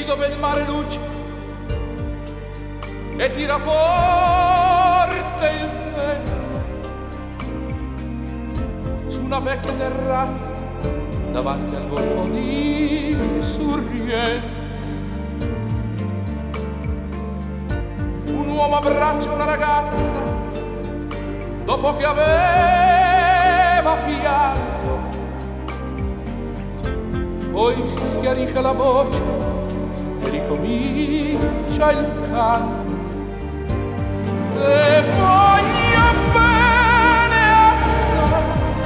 dove il mare luccica e tira forte il vento su una vecchia terrazza davanti al golfo di Sorrento. Un uomo abbraccia una ragazza dopo che aveva pianto, poi si schiarisce la voce e ricomincia il canto. Te voglio bene assai,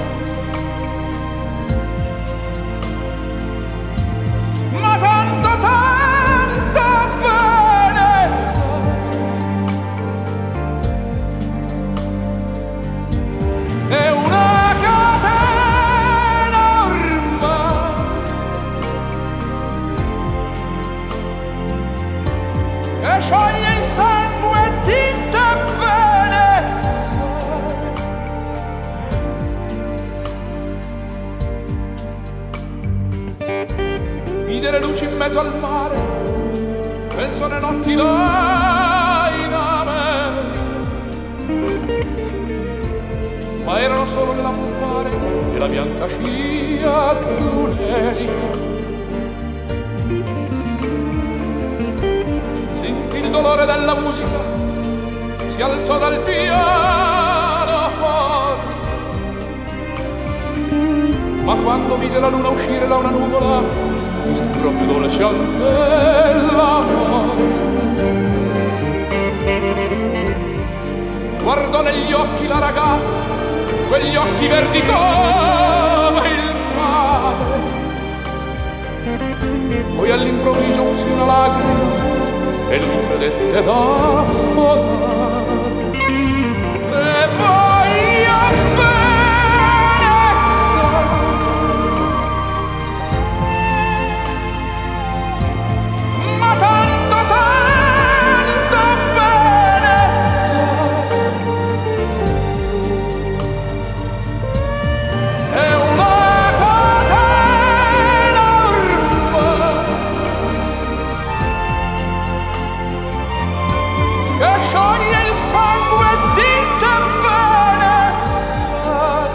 ma tanto bene stai. È una catena ormai che scioglie il sangue di te bene sai. Vide le luci in mezzo al mare, penso alle notti là in America, ma erano solo le lampare e la bianca scia d'un'elica. Sentì il dolore della musica, si alzò dal piano forte, ma quando vide la luna uscire da una nuvola mi sembrò più dolce anche la morte. Guardò negli occhi la ragazza, quegli occhi verdi come il mare, poi all'improvviso uscì una lacrima e lui credette d'affogare. E poi appena ma tanto bene sai. È una catena ormai che scioglie il sangue di te bene sai.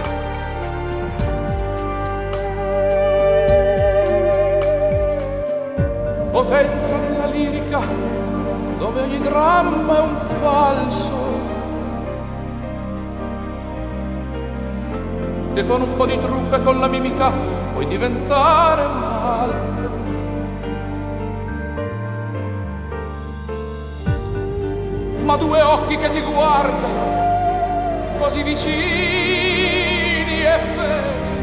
Potenza della lirica, dove ogni dramma è un falso, e con un po' di trucco e con la mimica puoi diventare un altro. Ma due occhi che ti guardano così vicini e feri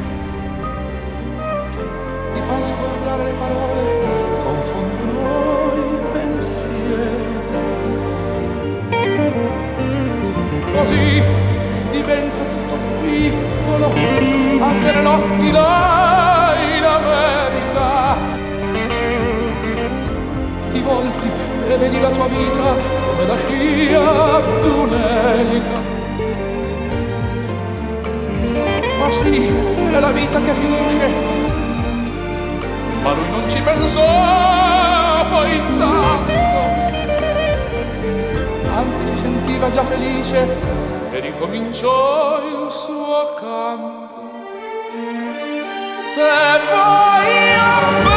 ti fanno scordare le parole, confondono i pensieri. Così diventa tutto piccolo, anche le notti là in America. Ti volti e vedi la tua vita come la scia d'un'elica. Ma sì, è la vita che finisce, ma lui non ci pensò poi tanto, anzi si sentiva già felice e ricominciò il suo canto. E poi